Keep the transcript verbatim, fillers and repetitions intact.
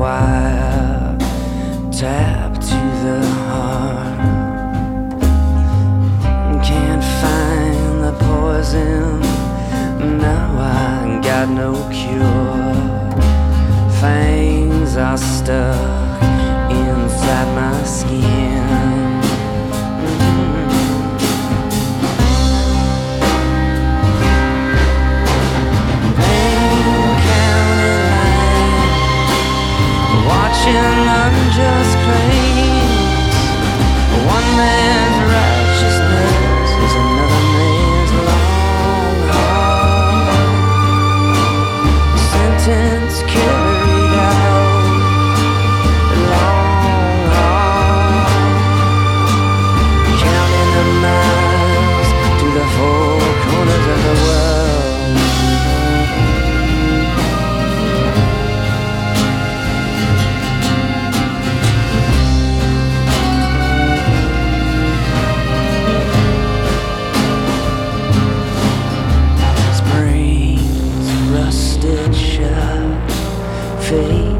wire tap to the heart. Can't find the poison, now I got no cure. Fangs are stuck inside my skin. Watching unjust claims, one man's righteousness is another man's long haul. Sentence carried out, long haul. Counting the miles to the four corners of the world. Rusted shut, fade